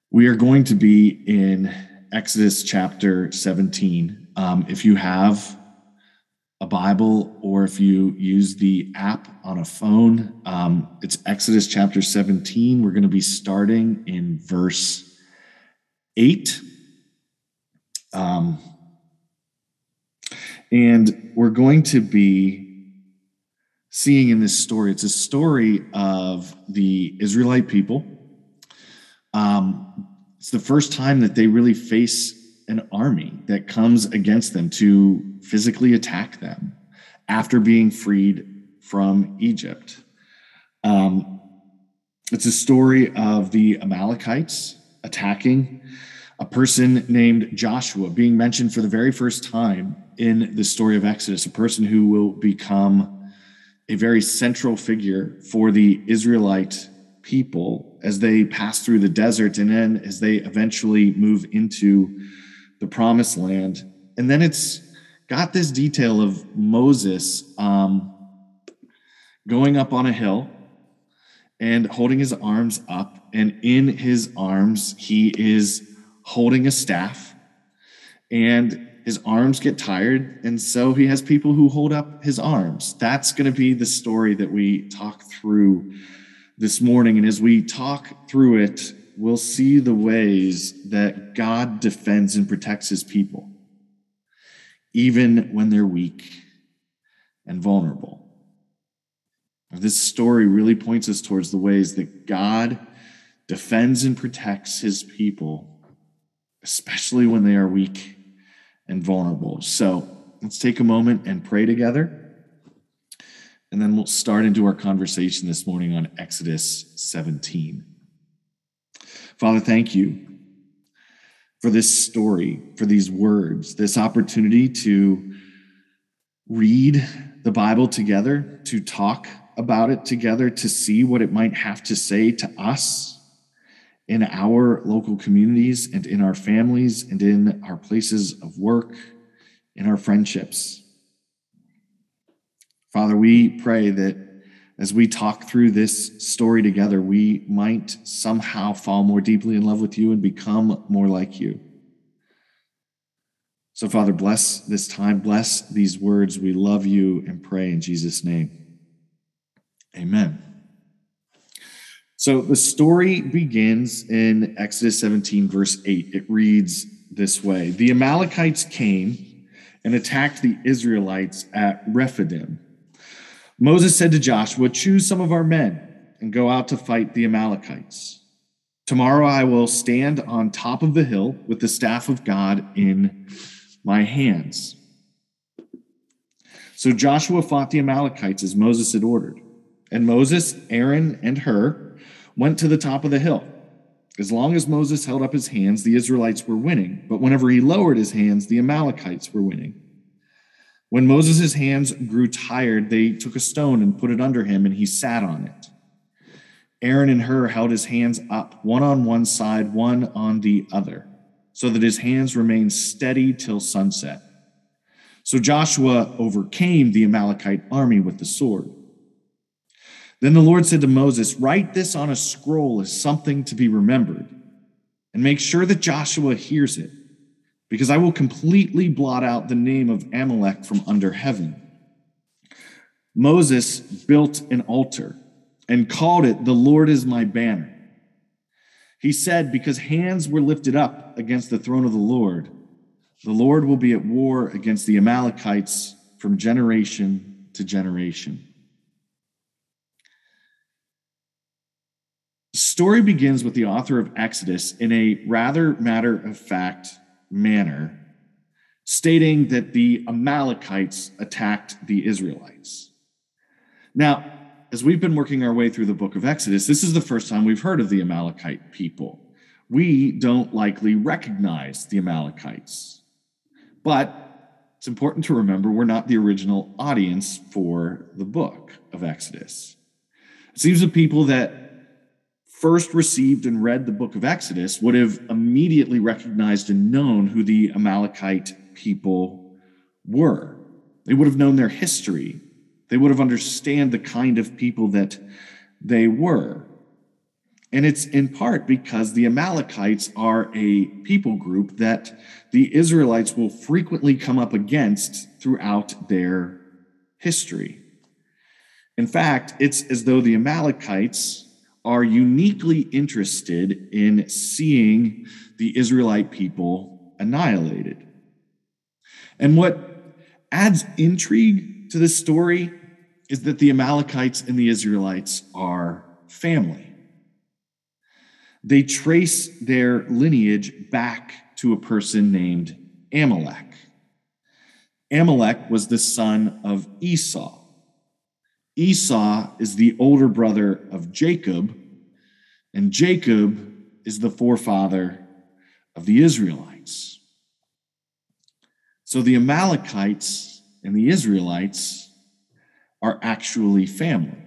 We are going to be in Exodus chapter 17. If you have a Bible or if you use the app on a phone, it's Exodus chapter 17. We're going to be starting in verse 8. And we're going to be seeing in this story, it's a story of the Israelite people. It's the first time that they really face an army that comes against them to physically attack them after being freed from Egypt. It's a story of the Amalekites attacking a person named Joshua, being mentioned for the very first time in the story of Exodus, a person who will become a very central figure for the Israelite people as they pass through the desert and then as they eventually move into the promised land. And then it's got this detail of Moses going up on a hill and holding his arms up. And in his arms, he is holding a staff. And his arms get tired. And so he has people who hold up his arms. That's going to be the story that we talk through this morning. And as we talk through it, we'll see the ways that God defends and protects his people, even when they're weak and vulnerable. This story really points us towards the ways that God defends and protects his people, especially when they are weak and vulnerable. So let's take a moment and pray together. And then we'll start into our conversation this morning on Exodus 17. Father, thank you for this story, for these words, this opportunity to read the Bible together, to talk about it together, to see what it might have to say to us in our local communities and in our families and in our places of work, in our friendships. Father, we pray that as we talk through this story together, we might somehow fall more deeply in love with you and become more like you. So, Father, bless this time, bless these words. We love you and pray in Jesus' name. Amen. So the story begins in Exodus 17, verse 8. It reads this way: The Amalekites came and attacked the Israelites at Rephidim. Moses said to Joshua, "Choose some of our men and go out to fight the Amalekites. Tomorrow I will stand on top of the hill with the staff of God in my hands." So Joshua fought the Amalekites as Moses had ordered. And Moses, Aaron, and Hur went to the top of the hill. As long as Moses held up his hands, the Israelites were winning. But whenever he lowered his hands, the Amalekites were winning. When Moses' hands grew tired, they took a stone and put it under him, and he sat on it. Aaron and Hur held his hands up, one on one side, one on the other, so that his hands remained steady till sunset. So Joshua overcame the Amalekite army with the sword. Then the Lord said to Moses, "Write this on a scroll as something to be remembered, and make sure that Joshua hears it, because I will completely blot out the name of Amalek from under heaven." Moses built an altar and called it "The Lord is my banner." He said, because hands were lifted up against the throne of the Lord will be at war against the Amalekites from generation to generation. The story begins with the author of Exodus in a rather matter-of-fact manner, stating that the Amalekites attacked the Israelites. Now, as we've been working our way through the book of Exodus, this is the first time we've heard of the Amalekite people. We don't likely recognize the Amalekites. But it's important to remember we're not the original audience for the book of Exodus. It seems the people that first received and read the book of Exodus would have immediately recognized and known who the Amalekite people were. They would have known their history. They would have understood the kind of people that they were. And it's in part because the Amalekites are a people group that the Israelites will frequently come up against throughout their history. In fact, it's as though the Amalekites are uniquely interested in seeing the Israelite people annihilated. And what adds intrigue to this story is that the Amalekites and the Israelites are family. They trace their lineage back to a person named Amalek. Amalek was the son of Esau. Esau is the older brother of Jacob, and Jacob is the forefather of the Israelites. So the Amalekites and the Israelites are actually family.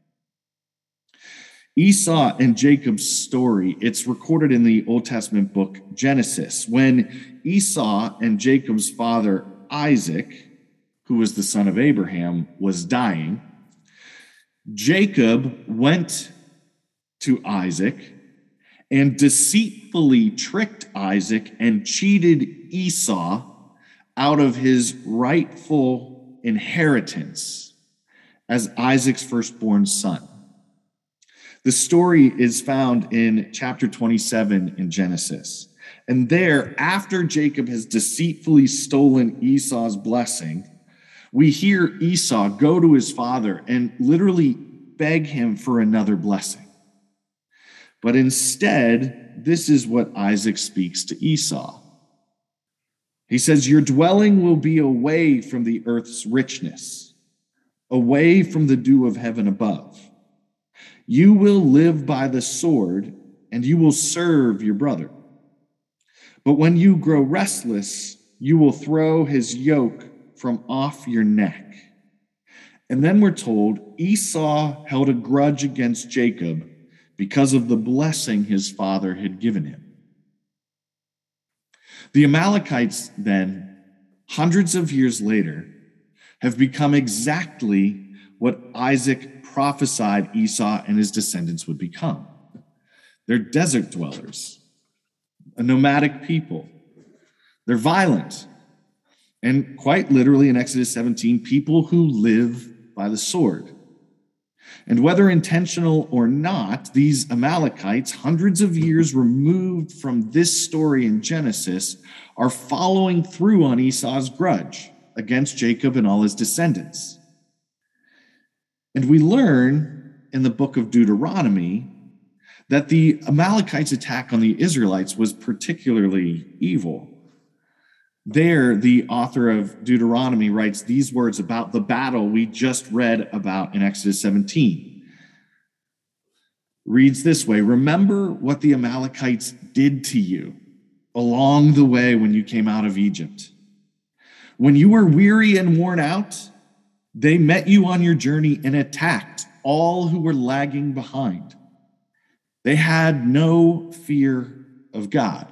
Esau and Jacob's story, it's recorded in the Old Testament book Genesis. When Esau and Jacob's father Isaac, who was the son of Abraham, was dying, Jacob went to Isaac and deceitfully tricked Isaac and cheated Esau out of his rightful inheritance as Isaac's firstborn son. The story is found in chapter 27 in Genesis. And there, after Jacob has deceitfully stolen Esau's blessing, we hear Esau go to his father and literally beg him for another blessing. But instead, this is what Isaac speaks to Esau. He says, "Your dwelling will be away from the earth's richness, away from the dew of heaven above. You will live by the sword, and you will serve your brother. But when you grow restless, you will throw his yoke from off your neck." And then we're told Esau held a grudge against Jacob because of the blessing his father had given him. The Amalekites then, hundreds of years later, have become exactly what Isaac prophesied Esau and his descendants would become. They're desert dwellers, a nomadic people. They're violent. And quite literally in Exodus 17, people who live by the sword. And whether intentional or not, these Amalekites, hundreds of years removed from this story in Genesis, are following through on Esau's grudge against Jacob and all his descendants. And we learn in the book of Deuteronomy that the Amalekites' attack on the Israelites was particularly evil. There, the author of Deuteronomy writes these words about the battle we just read about in Exodus 17. Reads this way: "Remember what the Amalekites did to you along the way when you came out of Egypt. When you were weary and worn out, they met you on your journey and attacked all who were lagging behind. They had no fear of God."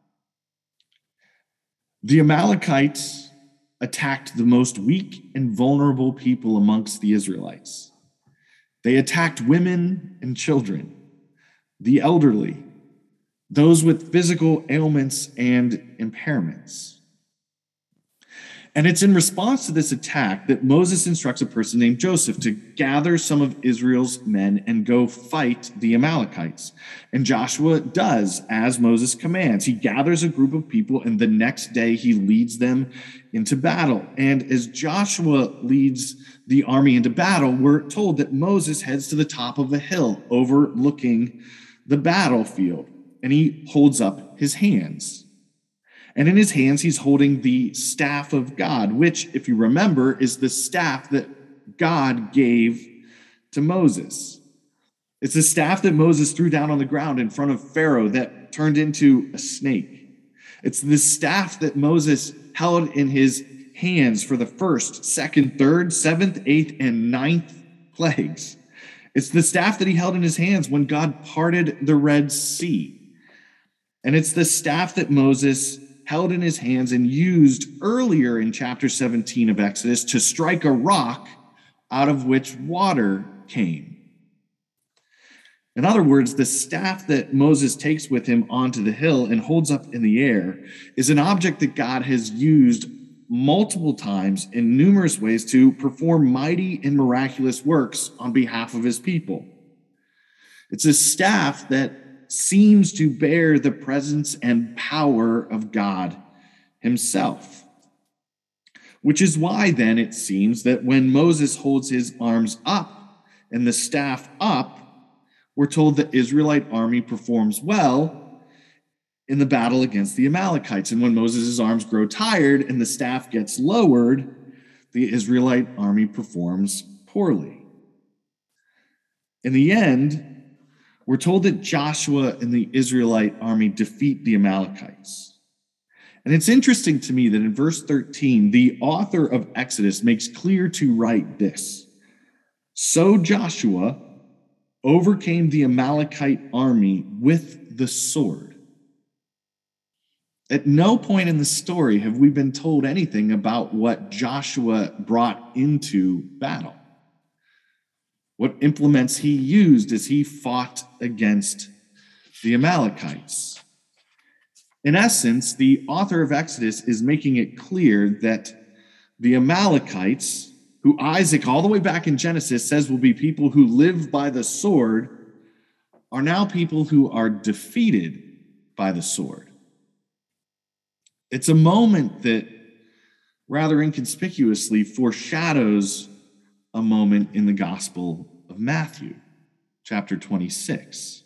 The Amalekites attacked the most weak and vulnerable people amongst the Israelites. They attacked women and children, the elderly, those with physical ailments and impairments. And it's in response to this attack that Moses instructs a person named Joseph to gather some of Israel's men and go fight the Amalekites. And Joshua does as Moses commands. He gathers a group of people, and the next day he leads them into battle. And as Joshua leads the army into battle, we're told that Moses heads to the top of a hill overlooking the battlefield, and he holds up his hands. And in his hands, he's holding the staff of God, which, if you remember, is the staff that God gave to Moses. It's the staff that Moses threw down on the ground in front of Pharaoh that turned into a snake. It's the staff that Moses held in his hands for the first, second, third, seventh, eighth, and ninth plagues. It's the staff that he held in his hands when God parted the Red Sea. And it's the staff that Moses held in his hands and used earlier in chapter 17 of Exodus to strike a rock out of which water came. In other words, the staff that Moses takes with him onto the hill and holds up in the air is an object that God has used multiple times in numerous ways to perform mighty and miraculous works on behalf of his people. It's a staff that seems to bear the presence and power of God himself. Which is why then it seems that when Moses holds his arms up and the staff up, we're told the Israelite army performs well in the battle against the Amalekites. And when Moses' arms grow tired and the staff gets lowered, the Israelite army performs poorly. In the end, we're told that Joshua and the Israelite army defeat the Amalekites. And it's interesting to me that in verse 13, the author of Exodus makes clear to write this: "So Joshua overcame the Amalekite army with the sword." At no point in the story have we been told anything about what Joshua brought into battle, what implements he used as he fought against the Amalekites. In essence, the author of Exodus is making it clear that the Amalekites, who Isaac, all the way back in Genesis, says will be people who live by the sword, are now people who are defeated by the sword. It's a moment that rather inconspicuously foreshadows a moment in the Gospel of Matthew, chapter 26.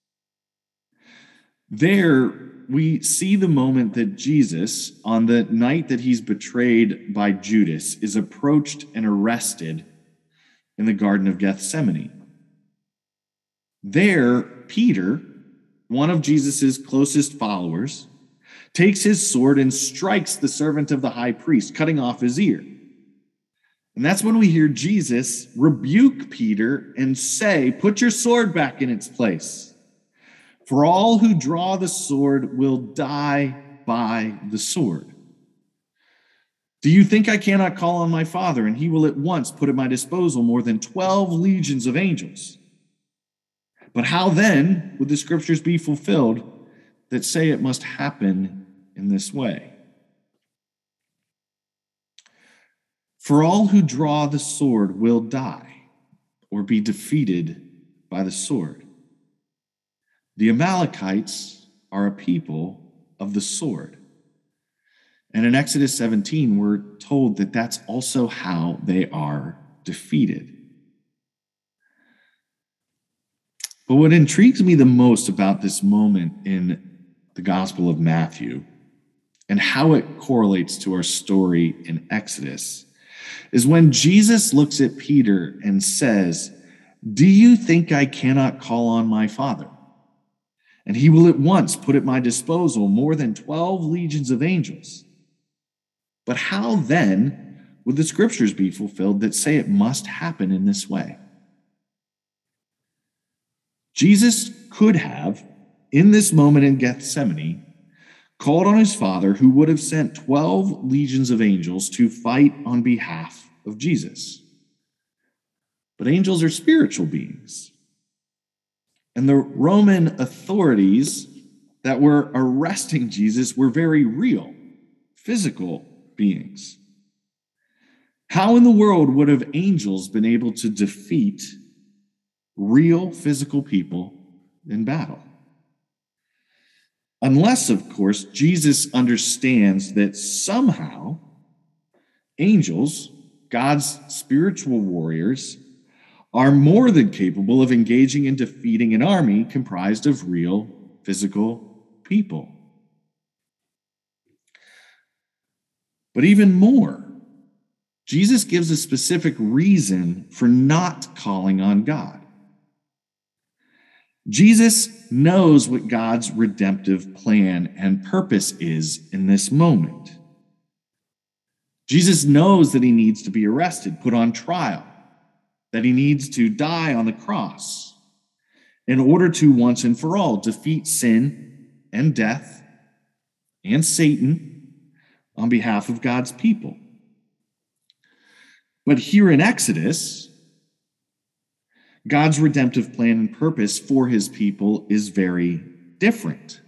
There, we see the moment that Jesus, on the night that he's betrayed by Judas, is approached and arrested in the Garden of Gethsemane. There, Peter, one of Jesus's closest followers, takes his sword and strikes the servant of the high priest, cutting off his ear. And that's when we hear Jesus rebuke Peter and say, "Put your sword back in its place. For all who draw the sword will die by the sword. Do you think I cannot call on my Father, and he will at once put at my disposal more than 12 legions of angels? But how then would the scriptures be fulfilled that say it must happen in this way? For all who draw the sword will die or be defeated by the sword. The Amalekites are a people of the sword." And in Exodus 17, we're told that that's also how they are defeated. But what intrigues me the most about this moment in the Gospel of Matthew and how it correlates to our story in Exodus is when Jesus looks at Peter and says, "Do you think I cannot call on my Father? And he will at once put at my disposal more than 12 legions of angels. But how then would the scriptures be fulfilled that say it must happen in this way?" Jesus could have, in this moment in Gethsemane, called on his Father, who would have sent 12 legions of angels to fight on behalf of Jesus. But angels are spiritual beings. And the Roman authorities that were arresting Jesus were very real, physical beings. How in the world would have angels been able to defeat real physical people in battle? Unless, of course, Jesus understands that somehow angels, God's spiritual warriors, are more than capable of engaging in defeating an army comprised of real physical people. But even more, Jesus gives a specific reason for not calling on God. Jesus knows what God's redemptive plan and purpose is in this moment. Jesus knows that he needs to be arrested, put on trial, that he needs to die on the cross in order to once and for all defeat sin and death and Satan on behalf of God's people. But here in Exodus, God's redemptive plan and purpose for his people is very different.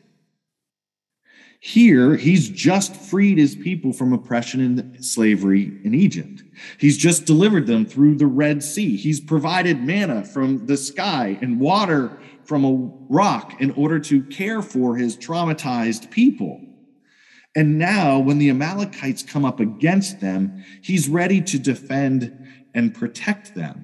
Here, he's just freed his people from oppression and slavery in Egypt. He's just delivered them through the Red Sea. He's provided manna from the sky and water from a rock in order to care for his traumatized people. And now, when the Amalekites come up against them, he's ready to defend and protect them.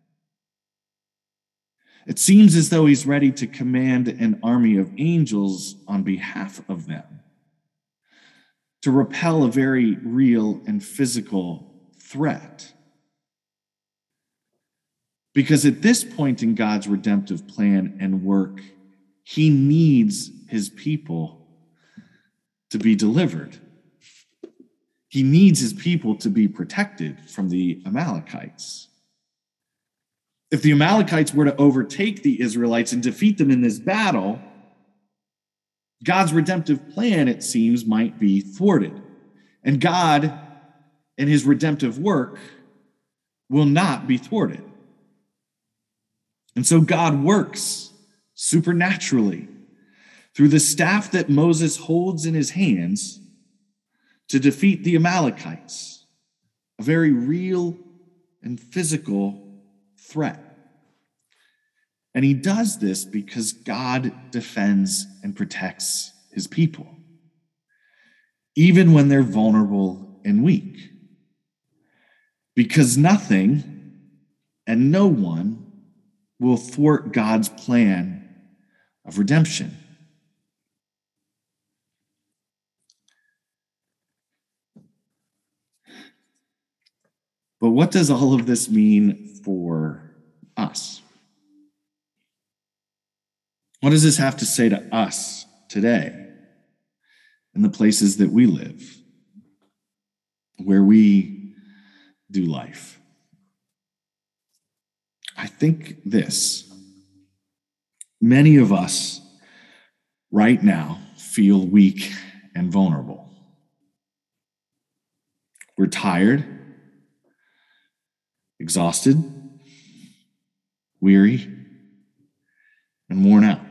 It seems as though he's ready to command an army of angels on behalf of them, to repel a very real and physical threat. Because at this point in God's redemptive plan and work, he needs his people to be delivered. He needs his people to be protected from the Amalekites. If the Amalekites were to overtake the Israelites and defeat them in this battle, God's redemptive plan, it seems, might be thwarted. And God and his redemptive work will not be thwarted. And so God works supernaturally through the staff that Moses holds in his hands to defeat the Amalekites, a very real and physical threat. And he does this because God defends and protects his people, even when they're vulnerable and weak. Because nothing and no one will thwart God's plan of redemption. But what does all of this mean for us? What does this have to say to us today in the places that we live, where we do life? I think this. Many of us right now feel weak and vulnerable. We're tired, exhausted, weary, and worn out.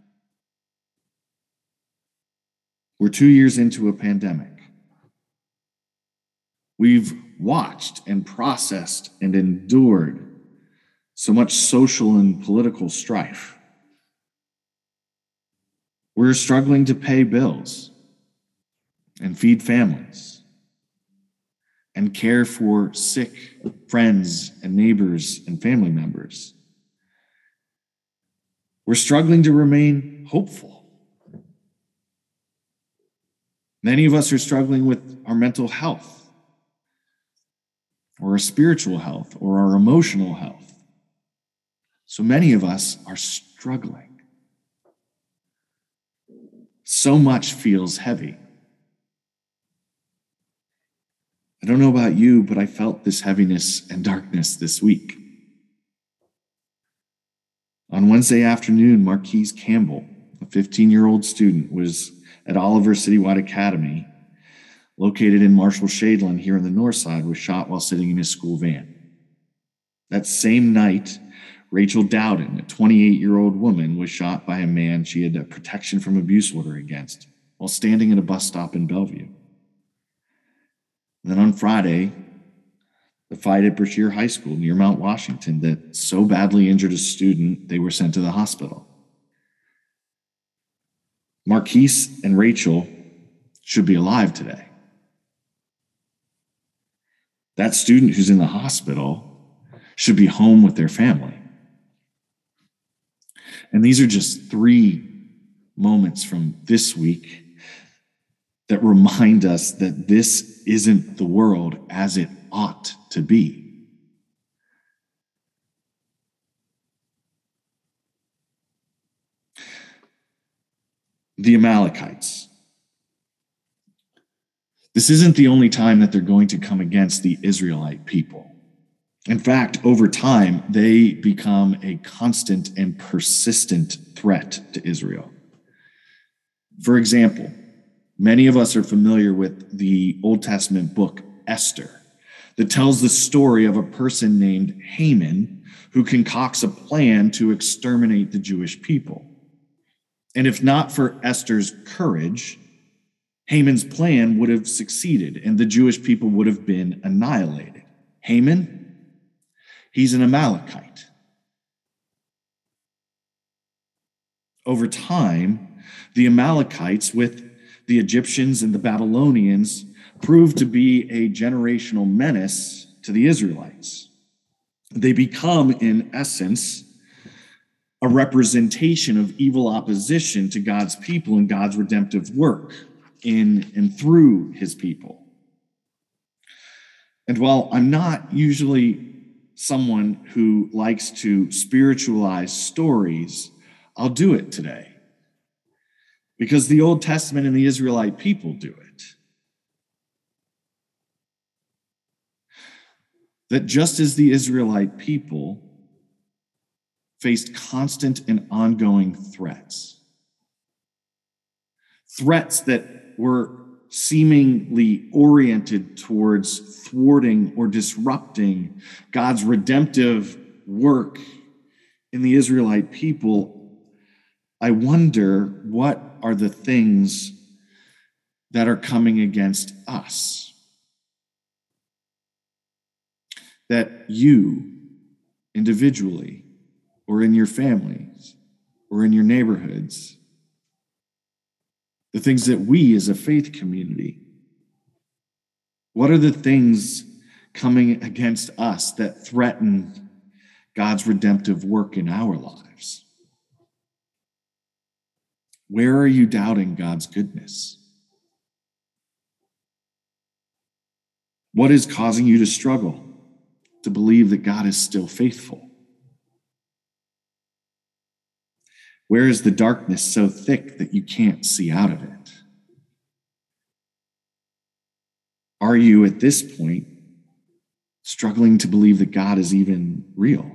We're 2 years into a pandemic. We've watched and processed and endured so much social and political strife. We're struggling to pay bills and feed families and care for sick friends and neighbors and family members. We're struggling to remain hopeful. Many of us are struggling with our mental health, or our spiritual health, or our emotional health. So many of us are struggling. So much feels heavy. I don't know about you, but I felt this heaviness and darkness this week. On Wednesday afternoon, Marquise Campbell, a 15-year-old student, was at Oliver Citywide Academy, located in Marshall-Shadeland here in the North Side, was shot while sitting in his school van. That same night, Rachel Dowden, a 28-year-old woman, was shot by a man she had a protection from abuse order against while standing at a bus stop in Bellevue. And then on Friday, the fight at Brashear High School near Mount Washington that so badly injured a student they were sent to the hospital. Marquise and Rachel should be alive today. That student who's in the hospital should be home with their family. And these are just 3 moments from this week that remind us that this isn't the world as it ought to be. The Amalekites. This isn't the only time that they're going to come against the Israelite people. In fact, over time, they become a constant and persistent threat to Israel. For example, many of us are familiar with the Old Testament book Esther. that tells the story of a person named Haman who concocts a plan to exterminate the Jewish people. And if not for Esther's courage, Haman's plan would have succeeded and the Jewish people would have been annihilated. Haman, he's an Amalekite. Over time, the Amalekites, with the Egyptians and the Babylonians, proved to be a generational menace to the Israelites. They become, in essence, a representation of evil opposition to God's people and God's redemptive work in and through his people. And while I'm not usually someone who likes to spiritualize stories, I'll do it today because the Old Testament and the Israelite people do it. That just as the Israelite people faced constant and ongoing threats that were seemingly oriented towards thwarting or disrupting God's redemptive work in the Israelite people, I wonder what are the things that are coming against us that you individually or in your families or in your neighborhoods, the things that we as a faith community, what are the things coming against us that threaten God's redemptive work in our lives? Where are you doubting God's goodness? What is causing you to struggle to believe that God is still faithful? Where is the darkness so thick that you can't see out of it? Are you at this point struggling to believe that God is even real?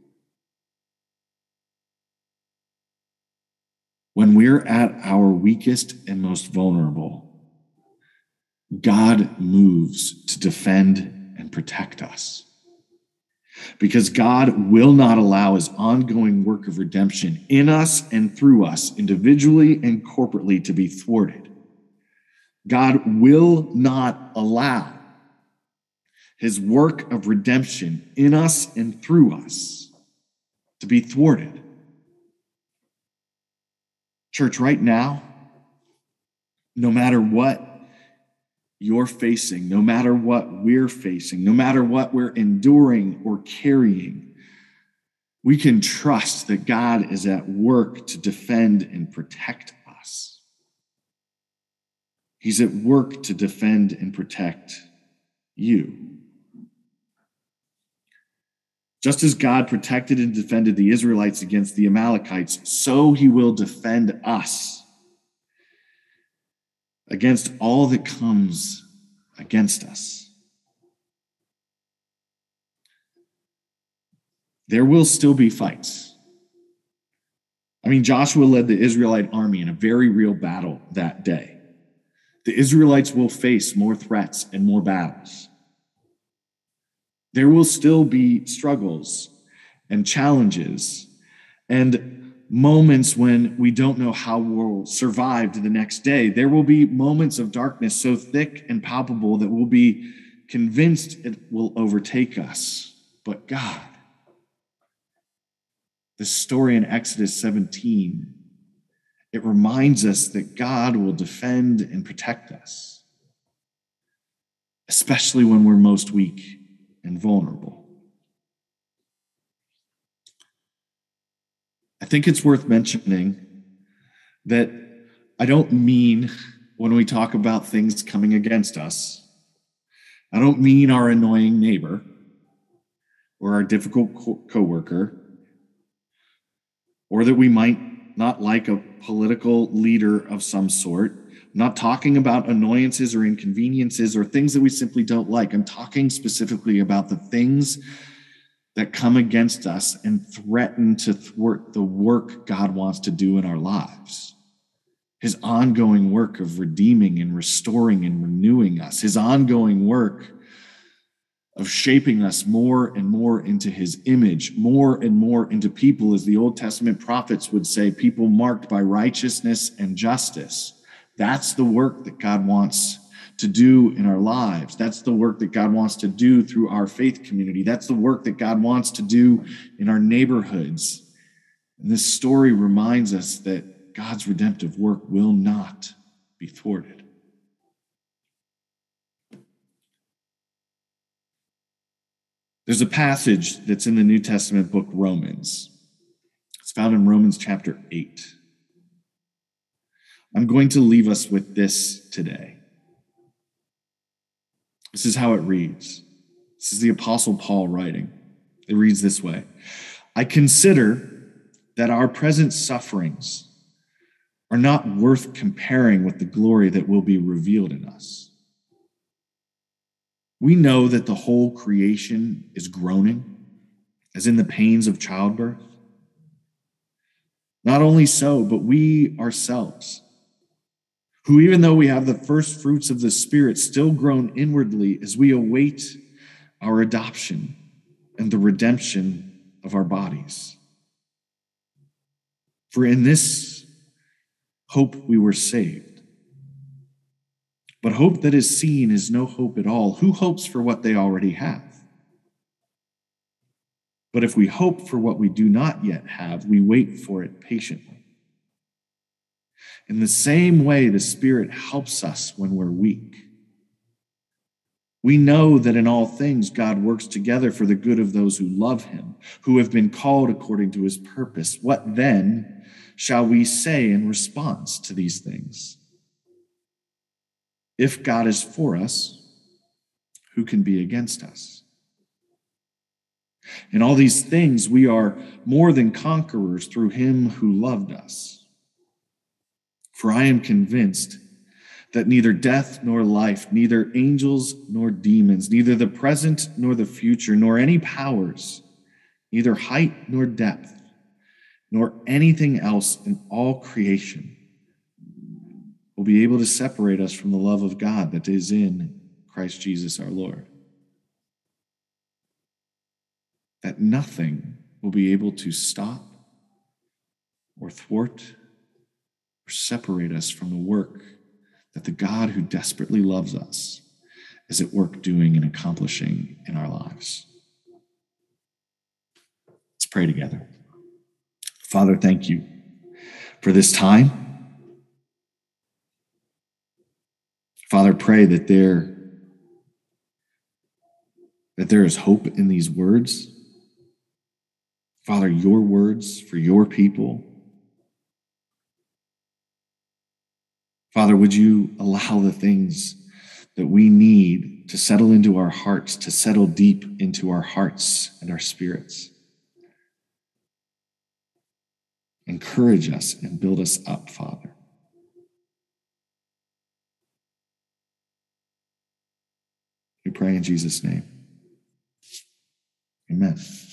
When we're at our weakest and most vulnerable, God moves to defend and protect us. Because God will not allow his ongoing work of redemption in us and through us, individually and corporately, to be thwarted. God will not allow his work of redemption in us and through us to be thwarted. Church, right now, no matter what you're facing, no matter what we're facing, no matter what we're enduring or carrying, we can trust that God is at work to defend and protect us. He's at work to defend and protect you. Just as God protected and defended the Israelites against the Amalekites, so he will defend us against all that comes against us. There will still be fights. I mean, Joshua led the Israelite army in a very real battle that day. The Israelites will face more threats and more battles. There will still be struggles and challenges and moments when we don't know how we'll survive to the next day. There will be moments of darkness so thick and palpable that we'll be convinced it will overtake us. But God, the story in Exodus 17, it reminds us that God will defend and protect us, especially when we're most weak and vulnerable. I think it's worth mentioning that I don't mean when we talk about things coming against us, I don't mean our annoying neighbor or our difficult coworker, or that we might not like a political leader of some sort. I'm not talking about annoyances or inconveniences or things that we simply don't like. I'm talking specifically about the things that come against us and threaten to thwart the work God wants to do in our lives. His ongoing work of redeeming and restoring and renewing us. His ongoing work of shaping us more and more into his image, more and more into people, as the Old Testament prophets would say, people marked by righteousness and justice. That's the work that God wants to do in our lives. That's the work that God wants to do through our faith community. That's the work that God wants to do in our neighborhoods. And this story reminds us that God's redemptive work will not be thwarted. There's a passage that's in the New Testament book, Romans. It's found in Romans chapter 8. I'm going to leave us with this today. This is how it reads. This is the Apostle Paul writing. It reads this way: I consider that our present sufferings are not worth comparing with the glory that will be revealed in us. We know that the whole creation is groaning, as in the pains of childbirth. Not only so, but we ourselves, who even though we have the first fruits of the Spirit, still groan inwardly as we await our adoption and the redemption of our bodies. For in this hope we were saved. But hope that is seen is no hope at all. Who hopes for what they already have? But if we hope for what we do not yet have, we wait for it patiently. In the same way, the Spirit helps us when we're weak. We know that in all things God works together for the good of those who love him, who have been called according to his purpose. What then shall we say in response to these things? If God is for us, who can be against us? In all these things, we are more than conquerors through him who loved us. For I am convinced that neither death nor life, neither angels nor demons, neither the present nor the future, nor any powers, neither height nor depth, nor anything else in all creation will be able to separate us from the love of God that is in Christ Jesus our Lord. That nothing will be able to stop or thwart or separate us from the work that the God who desperately loves us is at work doing and accomplishing in our lives. Let's pray together. Father, thank you for this time. Father, pray that there is hope in these words. Father, your words for your people. Father, would you allow the things that we need to settle into our hearts, to settle deep into our hearts and our spirits? Encourage us and build us up, Father. We pray in Jesus' name. Amen.